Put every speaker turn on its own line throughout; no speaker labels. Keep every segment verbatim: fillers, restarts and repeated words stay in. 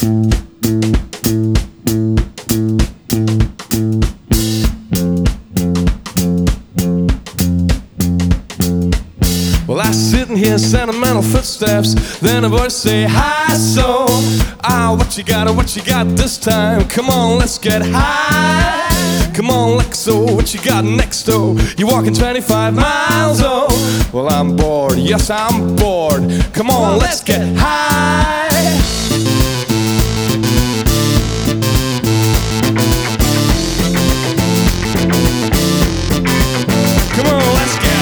Well, I sit and hear sentimental footsteps, then a voice say, hi, so, ah, what you got, what you got this time? Come on, let's get high. Come on, Lexo, what you got next, oh? You walking twenty-five miles, oh? Well, I'm bored, yes, I'm bored. Come on, let's get high. Come on, let's get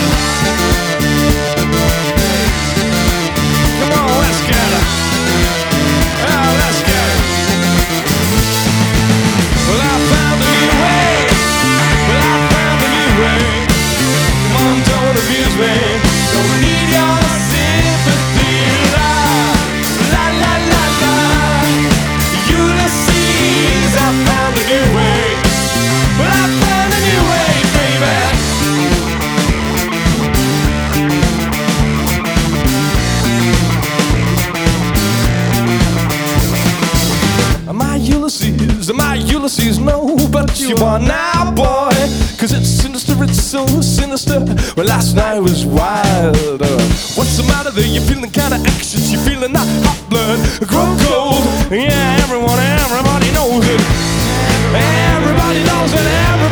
Ulysses, my Ulysses, no, but you are now, boy. Cause it's sinister, it's so sinister. Well, last night was wild. Uh, what's the matter there? You're feeling kinda anxious, you're feeling that hot blood grow cold. Yeah, everyone, everybody knows it. Everybody knows it, everybody